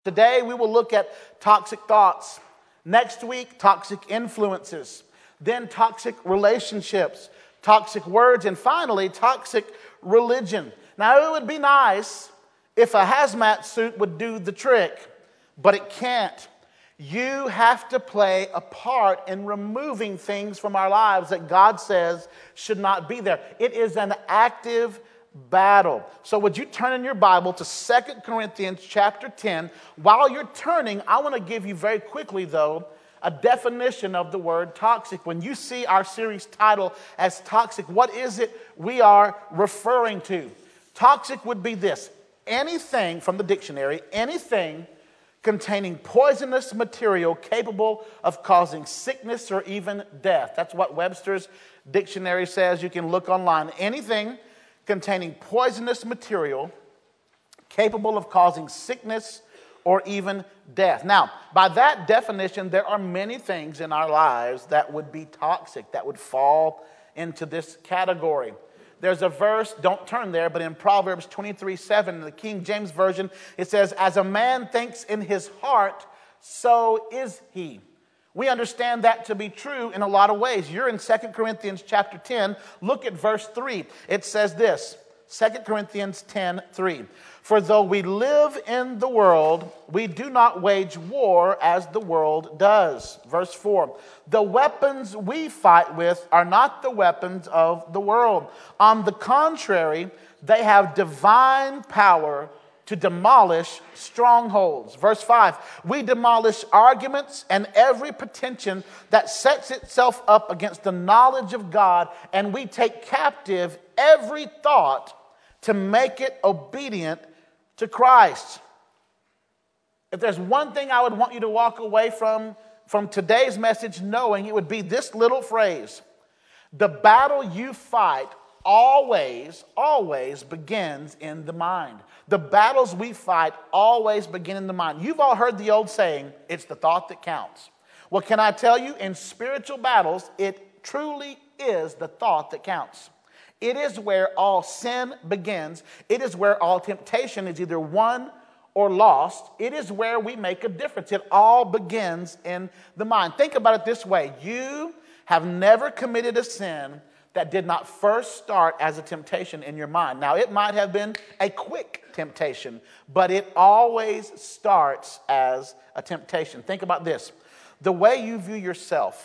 Today we will look at toxic thoughts. Next week, toxic influences. Then toxic relationships, toxic words, and finally, toxic religion. Now, it would be nice if a hazmat suit would do the trick, but it can't. You have to play a part in removing things from our lives that God says should not be there. It is an active battle. So would you turn in your Bible to 2 Corinthians chapter 10? While you're turning, I want to give you very quickly, though, a definition of the word toxic. When you see our series title as toxic, what is it we are referring to? Toxic would be this: anything, from the dictionary, anything containing poisonous material capable of causing sickness or even death. That's what Webster's dictionary says. You can look online. Anything containing poisonous material capable of causing sickness or even death. Now, by that definition, there are many things in our lives that would be toxic, that would fall into this category. There's a verse, don't turn there, but in Proverbs 23:7, in the King James Version, it says, "As a man thinks in his heart, so is he." We understand that to be true in a lot of ways. You're in 2 Corinthians chapter 10. Look at verse 3. It says this, 2 Corinthians 10:3. "For though we live in the world, we do not wage war as the world does." Verse 4. "The weapons we fight with are not the weapons of the world. On the contrary, they have divine power to demolish strongholds." Verse 5, "We demolish arguments and every pretension that sets itself up against the knowledge of God, and we take captive every thought to make it obedient to Christ." If there's one thing I would want you to walk away from today's message knowing, it would be this little phrase: the battle you fight always begins in the mind. The battles we fight always begin in the mind. You've all heard the old saying, it's the thought that counts. Well, can I tell you, in spiritual battles, it truly is the thought that counts. It is where all sin begins. It is where all temptation is either won or lost. It is where we make a difference. It all begins in the mind. Think about it this way. You have never committed a sin that did not first start as a temptation in your mind. Now, it might have been a quick temptation, but it always starts as a temptation. Think about this. The way you view yourself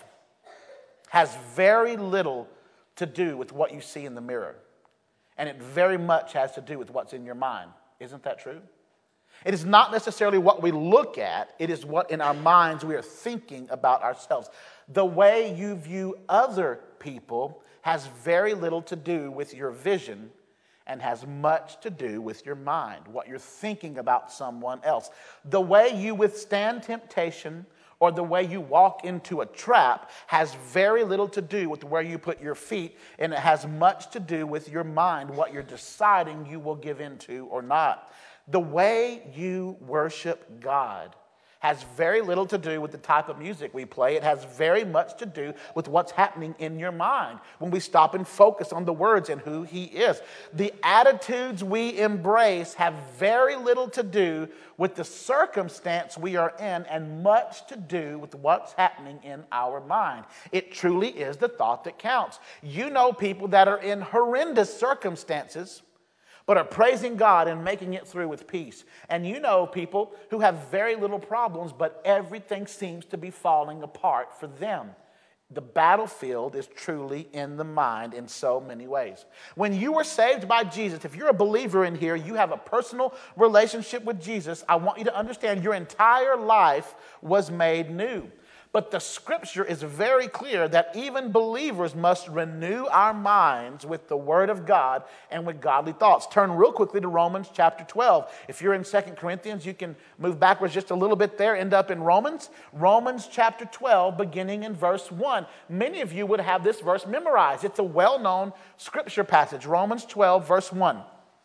has very little to do with what you see in the mirror, and it very much has to do with what's in your mind. Isn't that true? It is not necessarily what we look at, it is what in our minds we are thinking about ourselves. The way you view other people has very little to do with your vision and has much to do with your mind, what you're thinking about someone else. The way you withstand temptation or the way you walk into a trap has very little to do with where you put your feet, and it has much to do with your mind, what you're deciding you will give into or not. The way you worship God has very little to do with the type of music we play. It has very much to do with what's happening in your mind when we stop and focus on the words and who He is. The attitudes we embrace have very little to do with the circumstance we are in and much to do with what's happening in our mind. It truly is the thought that counts. You know people that are in horrendous circumstances but are praising God and making it through with peace. And you know people who have very little problems, but everything seems to be falling apart for them. The battlefield is truly in the mind in so many ways. When you were saved by Jesus, if you're a believer in here, you have a personal relationship with Jesus, I want you to understand your entire life was made new. But the scripture is very clear that even believers must renew our minds with the word of God and with godly thoughts. Turn real quickly to Romans chapter 12. If you're in 2 Corinthians, you can move backwards just a little bit there, end up in Romans. Romans chapter 12, beginning in verse 1. Many of you would have this verse memorized. It's a well-known scripture passage. Romans 12, verse 1. It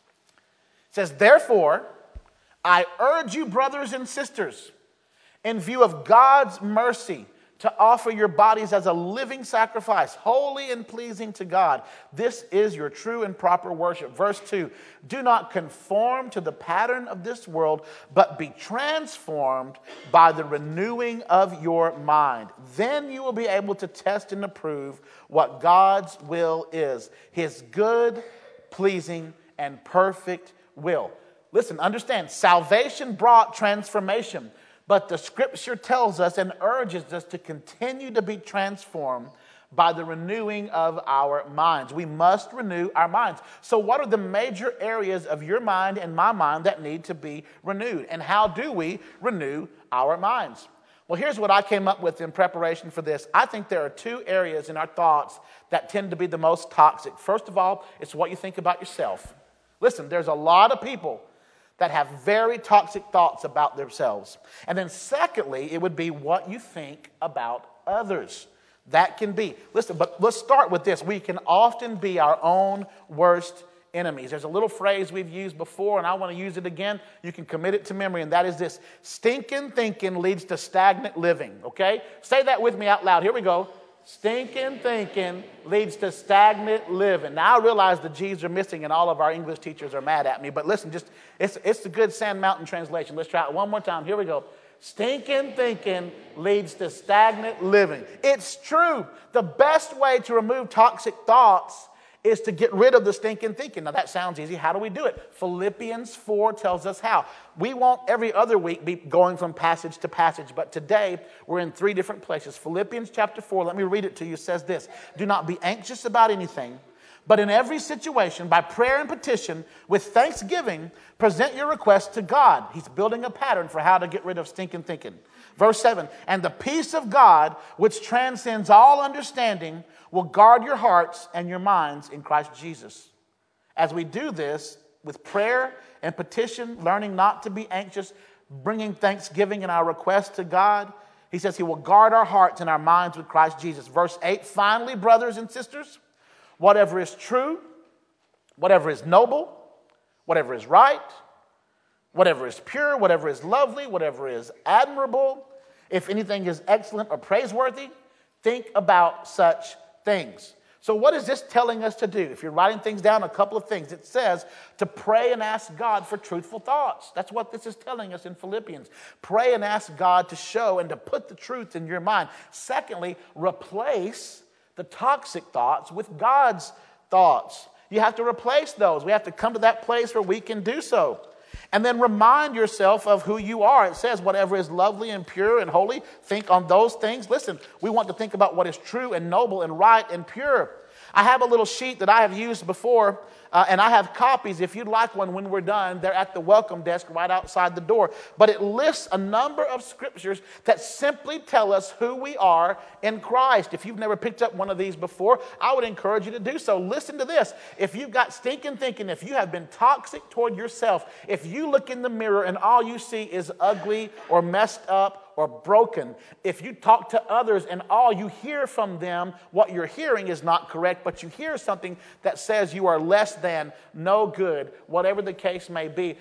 says, "Therefore, I urge you, brothers and sisters, in view of God's mercy, to offer your bodies as a living sacrifice, holy and pleasing to God. This is your true and proper worship. Verse 2, do not conform to the pattern of this world, but be transformed by the renewing of your mind. Then you will be able to test and approve what God's will is, his good, pleasing, and perfect will. Listen, understand, salvation brought transformation. But the scripture tells us and urges us to continue to be transformed by the renewing of our minds. We must renew our minds. So what are the major areas of your mind and my mind that need to be renewed? And how do we renew our minds? Well, here's what I came up with in preparation for this. I think there are two areas in our thoughts that tend to be the most toxic. First of all, it's what you think about yourself. Listen, there's a lot of people that have very toxic thoughts about themselves. And then secondly, it would be what you think about others. That can be. Listen, but let's start with this. We can often be our own worst enemies. There's a little phrase we've used before, and I want to use it again. You can commit it to memory, and that is this: stinking thinking leads to stagnant living. Okay? Say that with me out loud. Here we go. Stinking thinking leads to stagnant living. Now, I realize the G's are missing and all of our English teachers are mad at me, but listen, it's the good Sand Mountain translation. Let's try it one more time. Here we go. Stinking thinking leads to stagnant living. It's true. The best way to remove toxic thoughts is to get rid of the stinking thinking. Now, that sounds easy. How do we do it? Philippians 4 tells us how. We won't every other week be going from passage to passage, but today we're in 3 different places. Philippians chapter 4, let me read it to you, says this: do not be anxious about anything, but in every situation, by prayer and petition, with thanksgiving, present your requests to God. He's building a pattern for how to get rid of stinking thinking. Verse 7, and the peace of God, which transcends all understanding, will guard your hearts and your minds in Christ Jesus. As we do this with prayer and petition, learning not to be anxious, bringing thanksgiving and our requests to God, he says he will guard our hearts and our minds with Christ Jesus. Verse 8, finally, brothers and sisters, whatever is true, whatever is noble, whatever is right, whatever is pure, whatever is lovely, whatever is admirable, if anything is excellent or praiseworthy, think about such things. So what is this telling us to do? If you're writing things down, a couple of things. It says to pray and ask God for truthful thoughts. That's what this is telling us in Philippians. Pray and ask God to show and to put the truth in your mind. Secondly, replace the toxic thoughts with God's thoughts. You have to replace those. We have to come to that place where we can do so. And then remind yourself of who you are. It says whatever is lovely and pure and holy, think on those things. Listen, we want to think about what is true and noble and right and pure. I have a little sheet that I have used before, and I have copies. If you'd like one when we're done, they're at the welcome desk right outside the door. But it lists a number of scriptures that simply tell us who we are in Christ. If you've never picked up one of these before, I would encourage you to do so. Listen to this. If you've got stinking thinking, if you have been toxic toward yourself, if you look in the mirror and all you see is ugly or messed up or broken, if you talk to others and all you hear from them, what you're hearing is not correct, but you hear something that says you are less than, no good, whatever the case may be,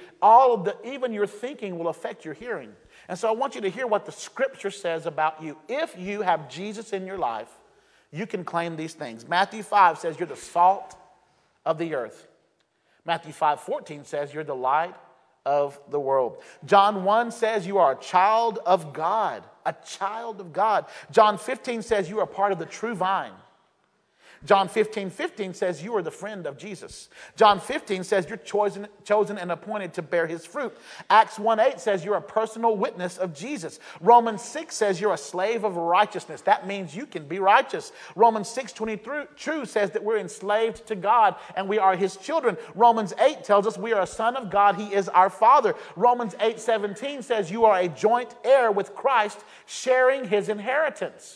even your thinking will affect your hearing. And so I want you to hear what the scripture says about you. If you have Jesus in your life, you can claim these things. Matthew 5 says you're the salt of the earth. Matthew 5:14 says you're the light of the world. John 1 says you are a child of God, a child of God. John 15 says you are part of the true vine. John 15:15 says you are the friend of Jesus. John 15 says you're chosen and appointed to bear his fruit. Acts 1:8 says you're a personal witness of Jesus. Romans 6 says you're a slave of righteousness. That means you can be righteous. Romans 6:22 says that we're enslaved to God and we are his children. Romans 8 tells us we are a son of God. He is our father. Romans 8:17 says you are a joint heir with Christ, sharing his inheritance.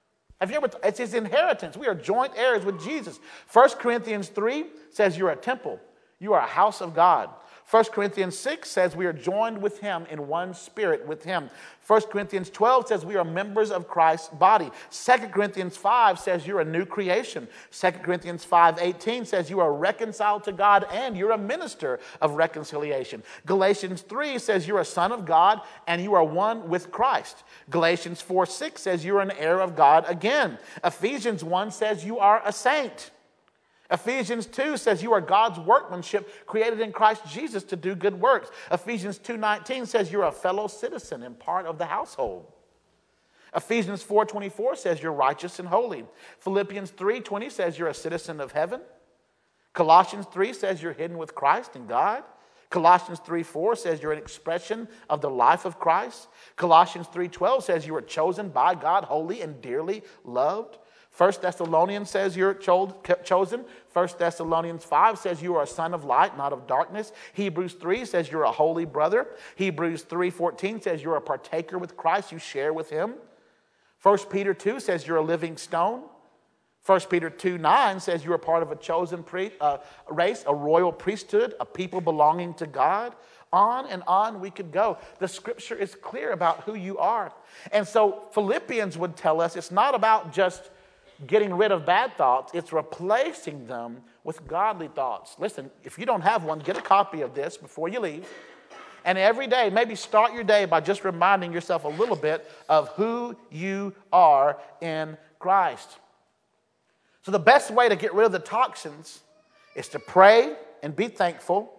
It's his inheritance. We are joint heirs with Jesus. 1 Corinthians 3 says you're a temple. You are a house of God. 1 Corinthians 6 says we are joined with him in one spirit with him. 1 Corinthians 12 says we are members of Christ's body. 2 Corinthians 5 says you're a new creation. 2 Corinthians 5:18 says you are reconciled to God and you're a minister of reconciliation. Galatians 3 says you're a son of God and you are one with Christ. Galatians 4:6 says you're an heir of God again. Ephesians 1 says you are a saint. Ephesians 2 says you are God's workmanship created in Christ Jesus to do good works. Ephesians 2:19 says you're a fellow citizen and part of the household. Ephesians 4:24 says you're righteous and holy. Philippians 3:20 says you're a citizen of heaven. Colossians 3 says you're hidden with Christ in God. Colossians 3:4 says you're an expression of the life of Christ. Colossians 3:12 says you are chosen by God, holy and dearly loved. 1 Thessalonians says you're chosen. 1 Thessalonians 5 says you are a son of light, not of darkness. Hebrews 3 says you're a holy brother. Hebrews 3:14 says you're a partaker with Christ. You share with him. 1 Peter 2 says you're a living stone. 1 Peter 2:9 says you're a part of a chosen race, a royal priesthood, a people belonging to God. On and on we could go. The scripture is clear about who you are. And so Philippians would tell us it's not about just getting rid of bad thoughts, it's replacing them with godly thoughts. Listen, if you don't have one, get a copy of this before you leave. And every day, maybe start your day by just reminding yourself a little bit of who you are in Christ. So the best way to get rid of the toxins is to pray and be thankful.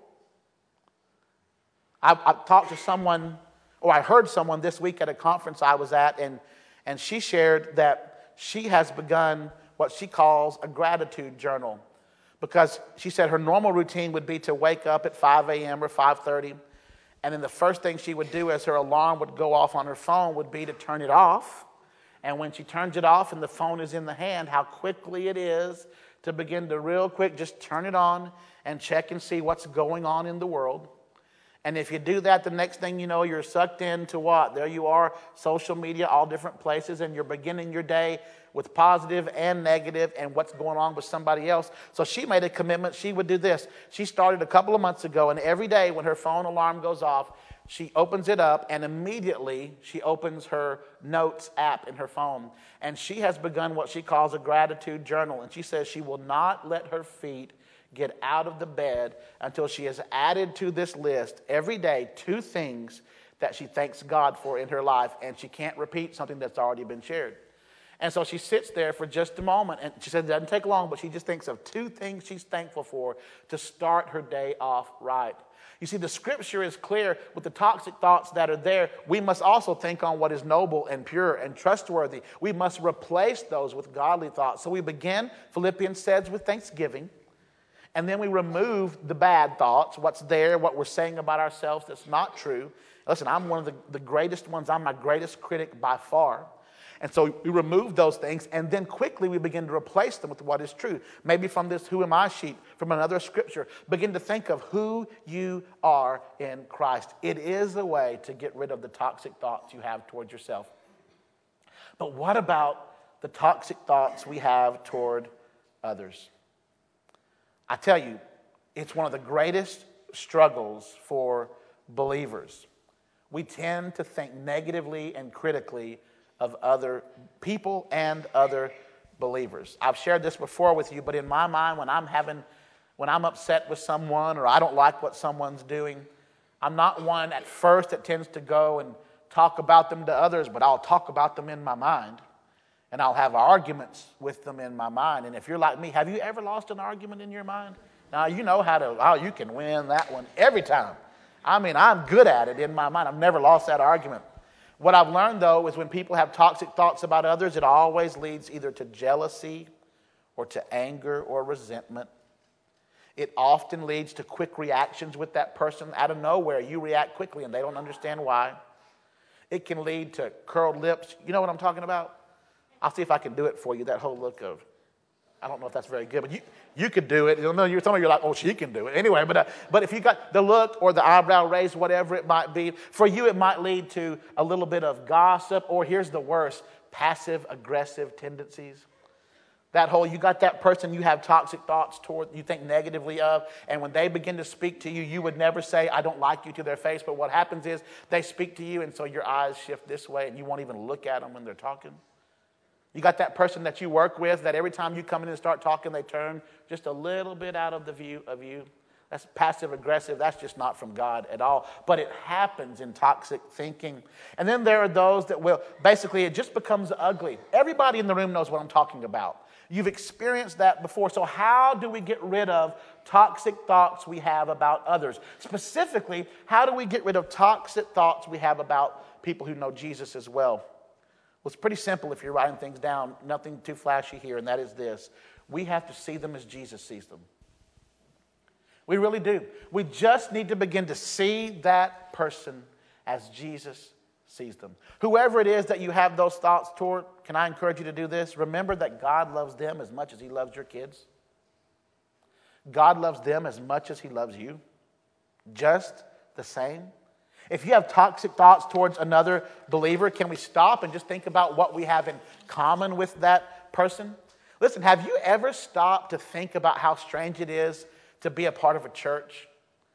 I talked to someone, or I heard someone this week at a conference I was at, and she shared that she has begun what she calls a gratitude journal, because she said her normal routine would be to wake up at 5 a.m. or 5:30, and then the first thing she would do as her alarm would go off on her phone would be to turn it off. And when she turns it off and the phone is in the hand, how quickly it is to begin to real quick just turn it on and check and see what's going on in the world. And if you do that, the next thing you know, you're sucked into what? There you are, social media, all different places, and you're beginning your day with positive and negative and what's going on with somebody else. So she made a commitment. She would do this. She started a couple of months ago, and every day when her phone alarm goes off, she opens it up, and immediately she opens her notes app in her phone. And she has begun what she calls a gratitude journal. And she says she will not let her feet get out of the bed until she has added to this list every day 2 things that she thanks God for in her life, and she can't repeat something that's already been shared. And so she sits there for just a moment, and she said it doesn't take long, but she just thinks of 2 things she's thankful for to start her day off right. You see, the scripture is clear with the toxic thoughts that are there. We must also think on what is noble and pure and trustworthy. We must replace those with godly thoughts. So we begin, Philippians says, with thanksgiving. And then we remove the bad thoughts, what's there, what we're saying about ourselves that's not true. Listen, I'm one of the greatest ones. I'm my greatest critic by far. And so we remove those things, and then quickly we begin to replace them with what is true. Maybe from this who am I sheet, from another scripture. Begin to think of who you are in Christ. It is a way to get rid of the toxic thoughts you have towards yourself. But what about the toxic thoughts we have toward others? I tell you, it's one of the greatest struggles for believers. We tend to think negatively and critically of other people and other believers. I've shared this before with you, but in my mind, when I'm upset with someone or I don't like what someone's doing, I'm not one at first that tends to go and talk about them to others, but I'll talk about them in my mind. And I'll have arguments with them in my mind. And if you're like me, have you ever lost an argument in your mind? Now, you know how you can win that one every time. I mean, I'm good at it in my mind. I've never lost that argument. What I've learned, though, is when people have toxic thoughts about others, it always leads either to jealousy or to anger or resentment. It often leads to quick reactions with that person. Out of nowhere, you react quickly and they don't understand why. It can lead to curled lips. You know what I'm talking about? I'll see if I can do it for you, that whole look of, I don't know if that's very good, but you could do it. Some of you are like, oh, she can do it. Anyway, but if you got the look or the eyebrow raised, whatever it might be, for you it might lead to a little bit of gossip, or here's the worst, passive-aggressive tendencies. That whole, you got that person you have toxic thoughts toward, you think negatively of, and when they begin to speak to you, you would never say, I don't like you to their face, but what happens is they speak to you, and so your eyes shift this way, and you won't even look at them when they're talking. You got that person that you work with that every time you come in and start talking, they turn just a little bit out of the view of you. That's passive aggressive. That's just not from God at all. But it happens in toxic thinking. And then there are those that will, basically it just becomes ugly. Everybody in the room knows what I'm talking about. You've experienced that before. So how do we get rid of toxic thoughts we have about others? Specifically, how do we get rid of toxic thoughts we have about people who know Jesus as well? Well, it's pretty simple if you're writing things down. Nothing too flashy here, and that is this. We have to see them as Jesus sees them. We really do. We just need to begin to see that person as Jesus sees them. Whoever it is that you have those thoughts toward, can I encourage you to do this? Remember that God loves them as much as he loves your kids. God loves them as much as he loves you. Just the same. If you have toxic thoughts towards another believer, can we stop and just think about what we have in common with that person? Listen, have you ever stopped to think about how strange it is to be a part of a church?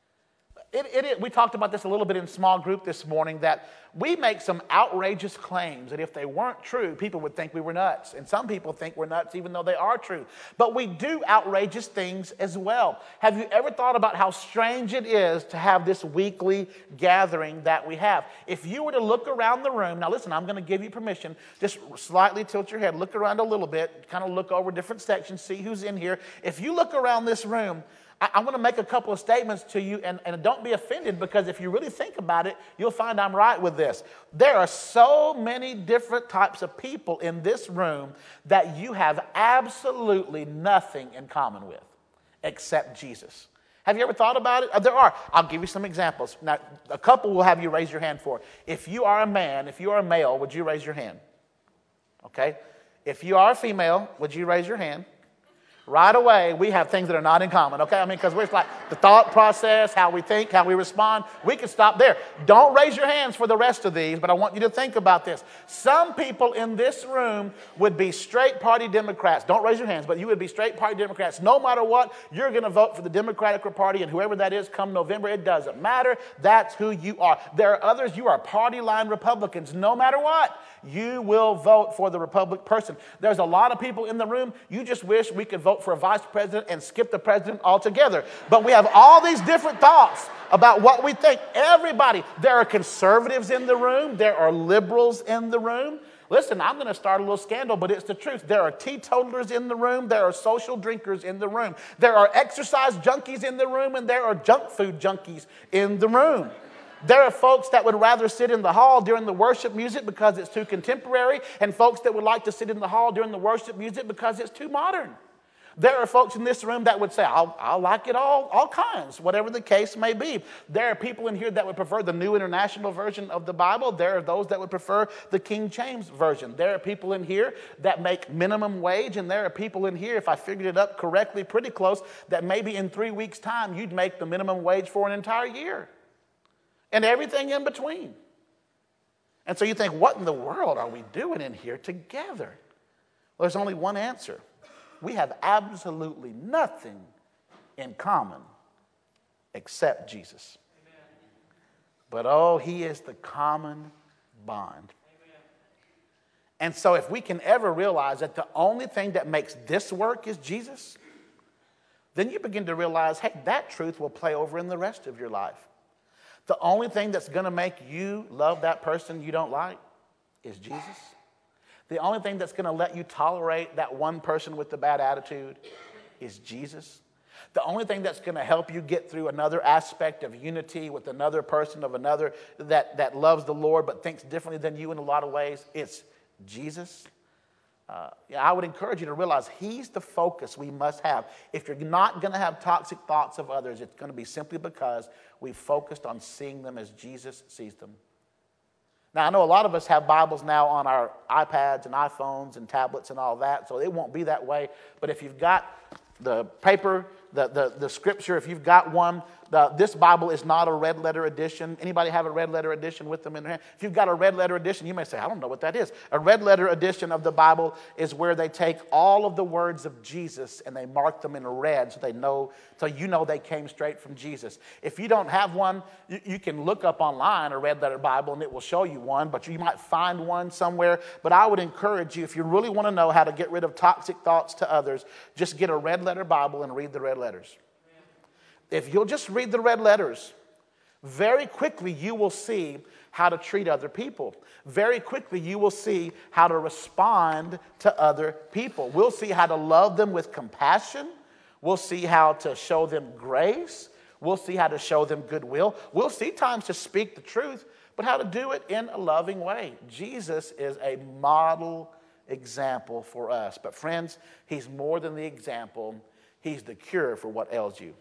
We talked about this a little bit in small group this morning, that we make some outrageous claims that if they weren't true, people would think we were nuts. And some people think we're nuts even though they are true. But we do outrageous things as well. Have you ever thought about how strange it is to have this weekly gathering that we have? If you were to look around the room, now listen, I'm going to give you permission, just slightly tilt your head, look around a little bit, kind of look over different sections, see who's in here. If you look around this room, I'm going to make a couple of statements to you, and don't be offended, because if you really think about it, you'll find I'm right with this. There are so many different types of people in this room that you have absolutely nothing in common with except Jesus. Have you ever thought about it? There are. I'll give you some examples. Now, a couple will have you raise your hand for. If you are a man, if you are a male, would you raise your hand? Okay. If you are a female, would you raise your hand? Right away, we have things that are not in common, okay? I mean, because we're like the thought process, how we think, how we respond. We can stop there. Don't raise your hands for the rest of these, but I want you to think about this. Some people in this room would be straight party Democrats. Don't raise your hands, but you would be straight party Democrats. No matter what, you're going to vote for the Democratic Party, and whoever that is come November, it doesn't matter. That's who you are. There are others, you are party line Republicans. No matter what, you will vote for the Republican person. There's a lot of people in the room, you just wish we could vote for a vice president and skip the president altogether. But we have all these different thoughts about what we think. Everybody, there are conservatives in the room. There are liberals in the room. Listen, I'm going to start a little scandal, but it's the truth. There are teetotalers in the room. There are social drinkers in the room. There are exercise junkies in the room, and there are junk food junkies in the room. There are folks that would rather sit in the hall during the worship music because it's too contemporary, and folks that would like to sit in the hall during the worship music because it's too modern. There are folks in this room that would say, I'll like it all kinds, whatever the case may be. There are people in here that would prefer the New International Version of the Bible. There are those that would prefer the King James Version. There are people in here that make minimum wage, and there are people in here, if I figured it up correctly, pretty close, that maybe in 3 weeks' time you'd make the minimum wage for an entire year. And everything in between. And so you think, what in the world are we doing in here together? Well, there's only one answer. We have absolutely nothing in common except Jesus. Amen. But oh, he is the common bond. Amen. And so if we can ever realize that the only thing that makes this work is Jesus, then you begin to realize, hey, that truth will play over in the rest of your life. The only thing that's going to make you love that person you don't like is Jesus. The only thing that's going to let you tolerate that one person with the bad attitude is Jesus. The only thing that's going to help you get through another aspect of unity with another person of another that loves the Lord but thinks differently than you in a lot of ways, it's Jesus. I would encourage you to realize he's the focus we must have. If you're not going to have toxic thoughts of others, it's going to be simply because we focused on seeing them as Jesus sees them. Now, I know a lot of us have Bibles now on our iPads and iPhones and tablets and all that, so it won't be that way. But if you've got the paper, the scripture, if you've got one, This Bible is not a red letter edition. Anybody have a red letter edition with them in their hand? If you've got a red letter edition, you may say, I don't know what that is. A red letter edition of the Bible is where they take all of the words of Jesus and they mark them in red so you know they came straight from Jesus. If you don't have one, you can look up online a red letter Bible and it will show you one, but you might find one somewhere. But I would encourage you, if you really want to know how to get rid of toxic thoughts to others, just get a red letter Bible and read the red letters. If you'll just read the red letters, very quickly you will see how to treat other people. Very quickly you will see how to respond to other people. We'll see how to love them with compassion. We'll see how to show them grace. We'll see how to show them goodwill. We'll see times to speak the truth, but how to do it in a loving way. Jesus is a model example for us. But friends, he's more than the example. He's the cure for what ails you.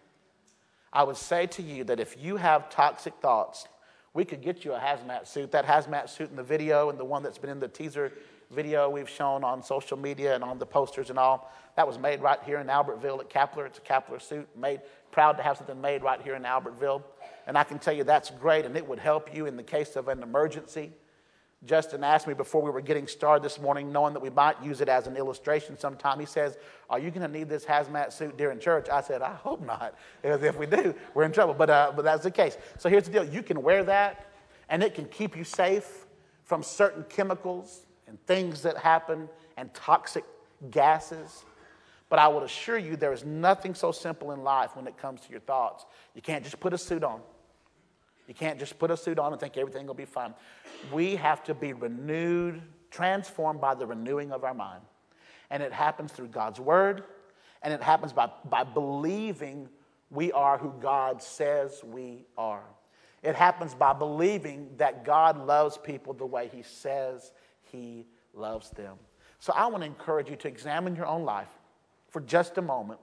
I would say to you that if you have toxic thoughts, we could get you a hazmat suit. That hazmat suit in the video and the one that's been in the teaser video we've shown on social media and on the posters and all, that was made right here in Albertville at Kapler. It's a Kapler suit. Proud to have something made right here in Albertville. And I can tell you that's great, and it would help you in the case of an emergency. Justin asked me before we were getting started this morning, knowing that we might use it as an illustration sometime. He says, are you going to need this hazmat suit during church? I said, I hope not, because if we do, we're in trouble. But that's the case. So here's the deal. You can wear that, and it can keep you safe from certain chemicals and things that happen and toxic gases. But I would assure you there is nothing so simple in life when it comes to your thoughts. You can't just put a suit on. You can't just put a suit on and think everything will be fine. We have to be renewed, transformed by the renewing of our mind. And it happens through God's word, and it happens by believing we are who God says we are. It happens by believing that God loves people the way he says he loves them. So I want to encourage you to examine your own life for just a moment.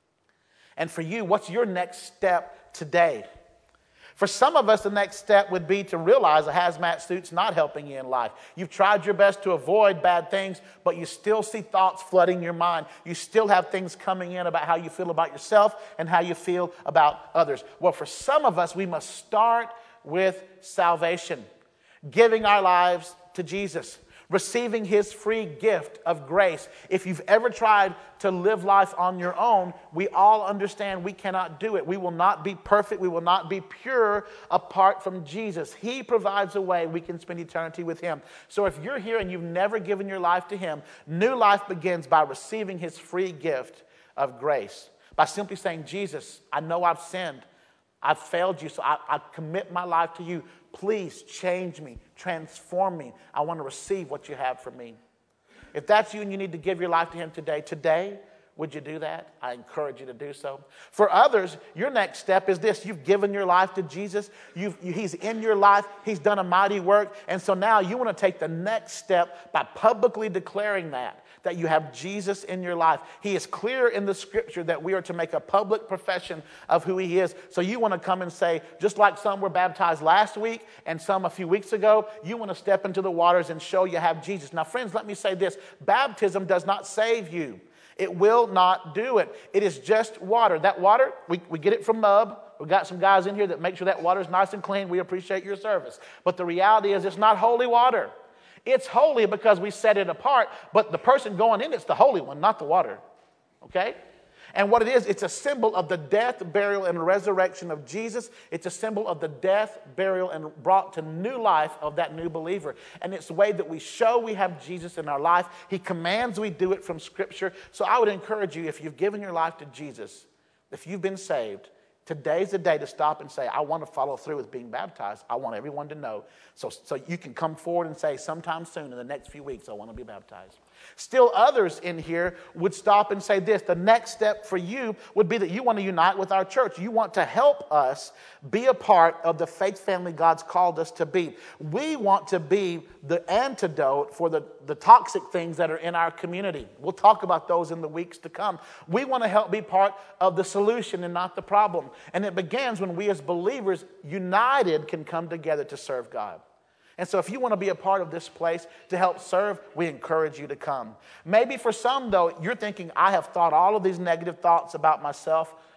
And for you, what's your next step today? For some of us, the next step would be to realize a hazmat suit's not helping you in life. You've tried your best to avoid bad things, but you still see thoughts flooding your mind. You still have things coming in about how you feel about yourself and how you feel about others. Well, for some of us, we must start with salvation, giving our lives to Jesus, receiving his free gift of grace. If you've ever tried to live life on your own, we all understand we cannot do it. We will not be perfect. We will not be pure apart from Jesus. He provides a way we can spend eternity with him. So if you're here and you've never given your life to him, new life begins by receiving his free gift of grace. By simply saying, Jesus, I know I've sinned. I've failed you, so I commit my life to you. Please change me, transform me. I want to receive what you have for me. If that's you and you need to give your life to him today, would you do that? I encourage you to do so. For others, your next step is this. You've given your life to Jesus. He's in your life. He's done a mighty work. And so now you want to take the next step by publicly declaring that you have Jesus in your life. He is clear in the scripture that we are to make a public profession of who he is. So you want to come and say, just like some were baptized last week and some a few weeks ago, you want to step into the waters and show you have Jesus. Now, friends, let me say this. Baptism does not save you. It will not do it. It is just water. That water, we get it from Mub. We've got some guys in here that make sure that water is nice and clean. We appreciate your service. But the reality is it's not holy water. It's holy because we set it apart, but the person going in, it's the holy one, not the water. Okay? And what it is, it's a symbol of the death, burial, and resurrection of Jesus. It's a symbol of the death, burial, and brought to new life of that new believer. And it's the way that we show we have Jesus in our life. He commands we do it from Scripture. So I would encourage you, if you've given your life to Jesus, if you've been saved, today's the day to stop and say, I want to follow through with being baptized. I want everyone to know. So you can come forward and say, sometime soon in the next few weeks, I want to be baptized. Still others in here would stop and say this. The next step for you would be that you want to unite with our church. You want to help us be a part of the faith family God's called us to be. We want to be the antidote for the toxic things that are in our community. We'll talk about those in the weeks to come. We want to help be part of the solution and not the problem. And it begins when we as believers, united, can come together to serve God. And so if you want to be a part of this place to help serve, we encourage you to come. Maybe for some, though, you're thinking, I have thought all of these negative thoughts about myself.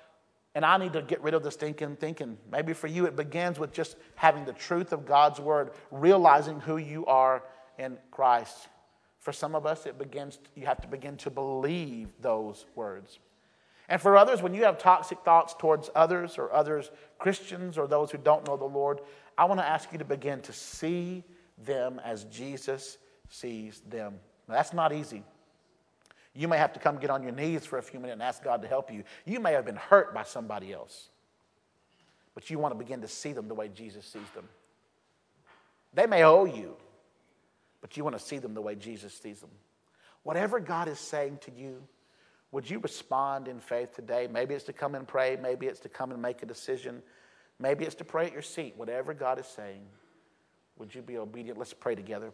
And I need to get rid of the stinking thinking. Maybe for you it begins with just having the truth of God's word, realizing who you are in Christ. For some of us, you have to begin to believe those words. And for others, when you have toxic thoughts towards others or others, Christians or those who don't know the Lord, I want to ask you to begin to see them as Jesus sees them. Now, that's not easy. You may have to come get on your knees for a few minutes and ask God to help you. You may have been hurt by somebody else, but you want to begin to see them the way Jesus sees them. They may owe you, but you want to see them the way Jesus sees them. Whatever God is saying to you, would you respond in faith today? Maybe it's to come and pray. Maybe it's to come and make a decision. Maybe it's to pray at your seat. Whatever God is saying, would you be obedient? Let's pray together.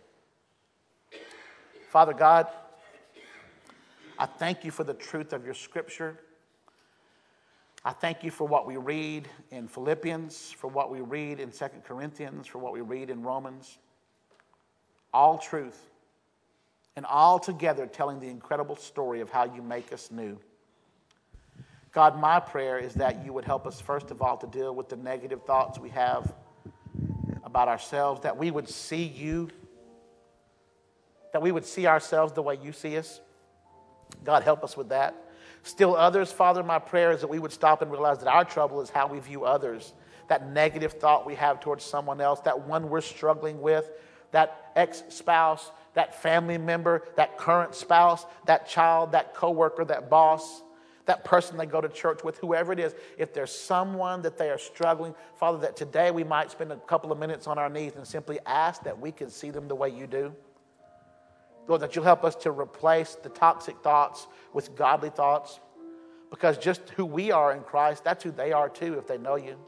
Father God, I thank you for the truth of your scripture. I thank you for what we read in Philippians, for what we read in 2 Corinthians, for what we read in Romans. All truth, and all together telling the incredible story of how you make us new. God, my prayer is that you would help us, first of all, to deal with the negative thoughts we have about ourselves, that we would see you, that we would see ourselves the way you see us. God, help us with that. Still others, Father, my prayer is that we would stop and realize that our trouble is how we view others. That negative thought we have towards someone else, that one we're struggling with, that ex-spouse, that family member, that current spouse, that child, that coworker, that boss, that person they go to church with, whoever it is. If there's someone that they are struggling, Father, that today we might spend a couple of minutes on our knees and simply ask that we can see them the way you do. Lord, that you'll help us to replace the toxic thoughts with godly thoughts. Because just who we are in Christ, that's who they are too if they know you.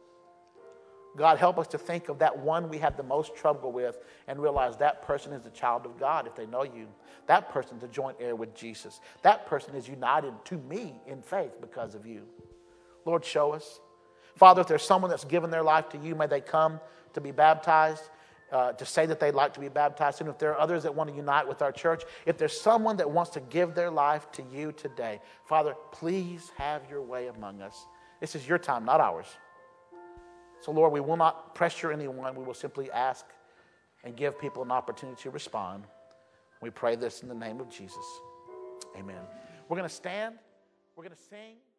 God, help us to think of that one we have the most trouble with and realize that person is a child of God if they know you. That person's a joint heir with Jesus. That person is united to me in faith because of you. Lord, show us. Father, if there's someone that's given their life to you, may they come to be baptized. To say that they'd like to be baptized. And if there are others that want to unite with our church, if there's someone that wants to give their life to you today, Father, please have your way among us. This is your time, not ours. So, Lord, we will not pressure anyone. We will simply ask and give people an opportunity to respond. We pray this in the name of Jesus. Amen. We're going to stand. We're going to sing.